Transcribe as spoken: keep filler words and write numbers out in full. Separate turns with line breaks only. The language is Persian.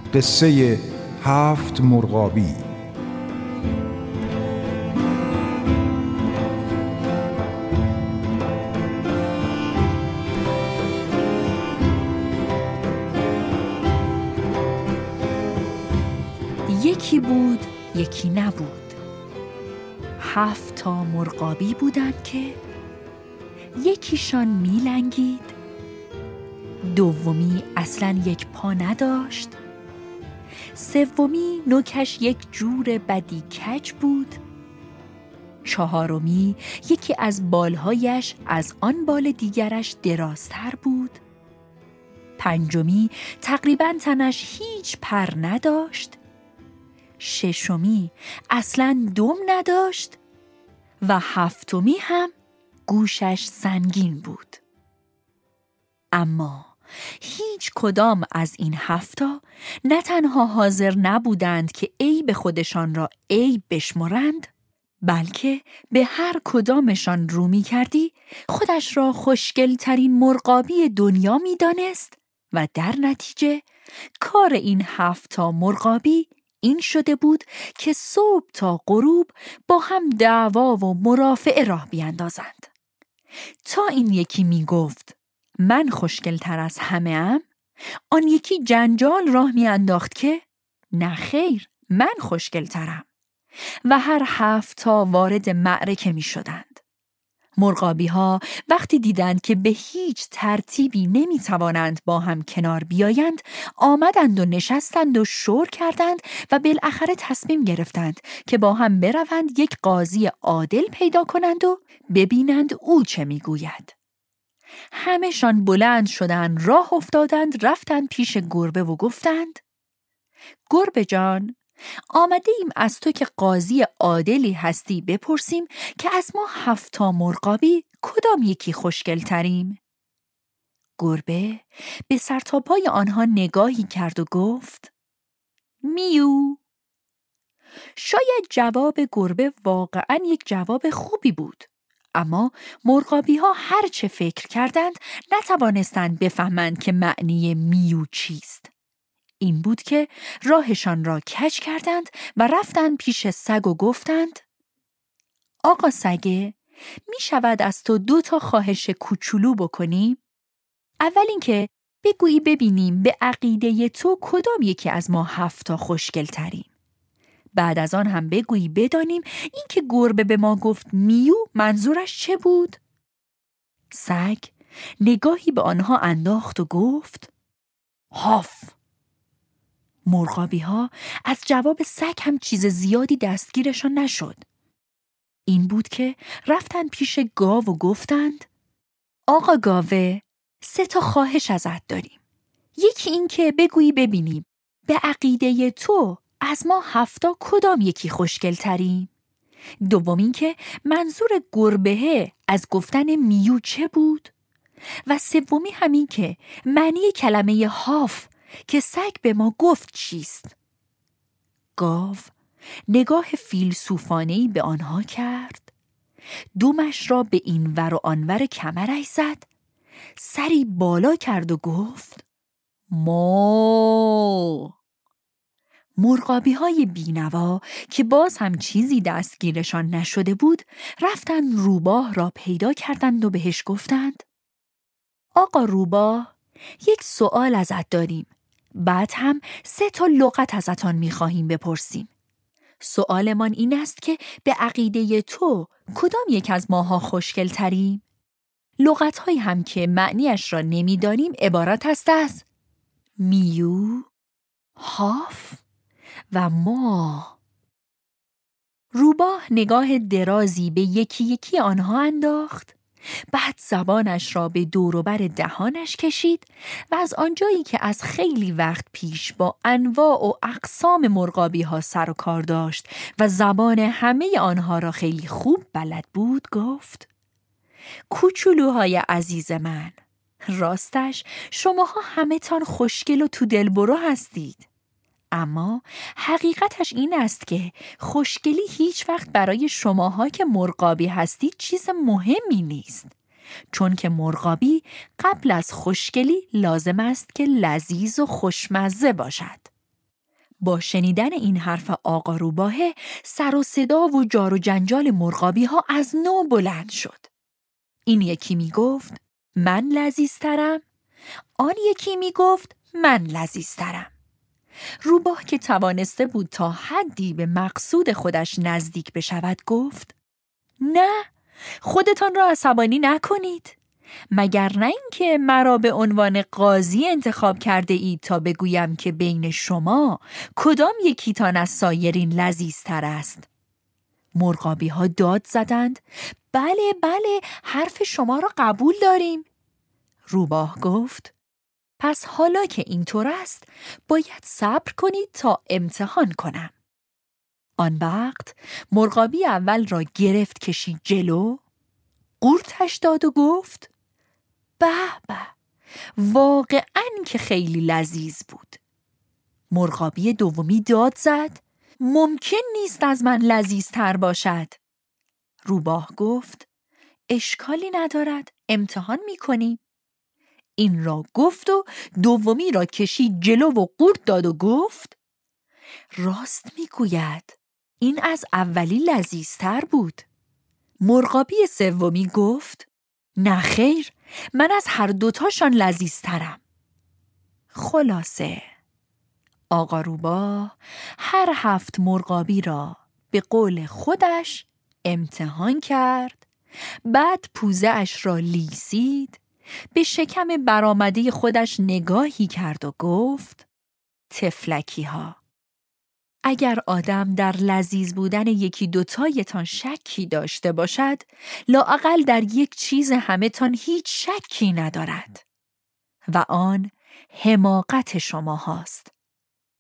قصه هفت مرغابی.
یکی بود یکی نبود. هفت تا مرغابی بودند که یکیشان میلنگید، دومی اصلاً یک پا نداشت، سومی نوکش یک جور بدی کج بود، چهارمی یکی از بالهایش از آن بال دیگرش درازتر بود، پنجمی تقریباً تنش هیچ پر نداشت، ششمی اصلاً دم نداشت و هفتمی هم گوشش سنگین بود. اما هیچ کدام از این هفتا نه تنها حاضر نبودند که عیب خودشان را عیب بشمرند، بلکه به هر کدامشان رو می کردی خودش را خوشگل ترین مرغابی دنیا می دانست و در نتیجه کار این هفتا مرغابی این شده بود که صبح تا غروب با هم دعوا و مرافعه راه بیاندازند. تا این یکی می گفت من خوشگل‌تر از همه ام، آن یکی جنجال راه می انداخت که نه خیر، من خوشگل‌ترم، و هر هفت تا وارد معرکه می شدند. مرغابی ها وقتی دیدند که به هیچ ترتیبی نمی توانند با هم کنار بیایند، آمدند و نشستند و شور کردند و بالاخره تصمیم گرفتند که با هم بروند یک قاضی عادل پیدا کنند و ببینند او چه می گوید. همه‌شان بلند شدند، راه افتادند، رفتند پیش گربه و گفتند گربه جان، آمده ایم از تو که قاضی عادلی هستی بپرسیم که از ما هفت تا مرغابی کدام یکی خوشگل تریم؟ گربه به سر تا پای آنها نگاهی کرد و گفت میو. شاید جواب گربه واقعاً یک جواب خوبی بود، اما مرغابی ها هر چه فکر کردند نتوانستند بفهمند که معنی میو چیست. این بود که راهشان را کج کردند و رفتند پیش سگ و گفتند آقا سگه، می شود از تو دو تا خواهش کوچولو بکنیم؟ اول اینکه بگویی ببینیم به عقیده تو کدام یکی از ما هفت تا خوشگل تریم. بعد از آن هم بگویی بدانیم این که گربه به ما گفت میو منظورش چه بود؟ سگ نگاهی به آنها انداخت و گفت هاف. مرغابی ها از جواب سگ هم چیز زیادی دستگیرشان نشد. این بود که رفتن پیش گاو و گفتند آقا گاوه، سه تا خواهش ازت داریم. یکی این که بگویی ببینیم به عقیده تو از ما هفتا کدام یکی خوشگل تریم؟ دوم این که منظور گربه از گفتن میو چه بود؟ و سومی همین که معنی کلمه هاف که سگ به ما گفت چیست؟ گاو نگاه فیلسوفانه‌ای به آنها کرد، دومش را به این ور و آنور کمرش زد، سری بالا کرد و گفت مو. مرغابی های بینوا که باز هم چیزی دستگیرشان نشده بود رفتند روباه را پیدا کردند و بهش گفتند آقا روباه، یک سوال ازت داریم، بعد هم سه تا لغت ازتان میخواهیم بپرسیم. سوالمان این است که به عقیده تو کدام یک از ماها خوشگل تریم؟ لغت‌هایی هم که معنیش را نمیدانیم عبارت است از میو، هاف و ما. روباه نگاه درازی به یکی یکی آنها انداخت، بعد زبانش را به دوروبر دهانش کشید و از آنجایی که از خیلی وقت پیش با انواع و اقسام مرغابی ها سر و کار داشت و زبان همه آنها را خیلی خوب بلد بود گفت کوچولوهای عزیز من، راستش شماها همه تان خوشگل و تو دلبرو هستید، اما حقیقتش این است که خوشگلی هیچ وقت برای شماها که مرغابی هستید چیز مهمی نیست، چون که مرغابی قبل از خوشگلی لازم است که لذیذ و خوشمزه باشد. با شنیدن این حرف آقا روباهه سر و صدا و جار و جنجال مرغابی ها از نو بلند شد. این یکی می گفت من لذیذترم، آن یکی می گفت من لذیذترم. روباه که توانسته بود تا حدی به مقصود خودش نزدیک بشود گفت نه، خودتان را عصبانی نکنید. مگر نه اینکه مرا به عنوان قاضی انتخاب کرده اید تا بگویم که بین شما کدام یکیتان از سایرین لذیذتر است؟ مرغابی ها داد زدند بله بله، حرف شما را قبول داریم. روباه گفت پس حالا که اینطور است باید صبر کنید تا امتحان کنم. آن وقت مرغابی اول را گرفت کشید جلو، قورتش داد و گفت به به، واقعاً که خیلی لذیذ بود. مرغابی دومی داد زد ممکن نیست از من لذیذتر باشد. روباه گفت اشکالی ندارد، امتحان می‌کنیم. این را گفت و دومی را کشید جلو و قورت داد و گفت راست میگوید، این از اولی لذیذتر بود. مرغابی سومی گفت نه خیر، من از هر دوتاشان لذیذترم. خلاصه آقا روباه هر هفت مرغابی را به قول خودش امتحان کرد، بعد پوزه اش را لیسید، به شکم برآمده خودش نگاهی کرد و گفت تفلکی ها، اگر آدم در لذیذ بودن یکی دوتایتان شکی داشته باشد، لااقل در یک چیز همه تان هیچ شکی ندارد و آن حماقت شما هاست.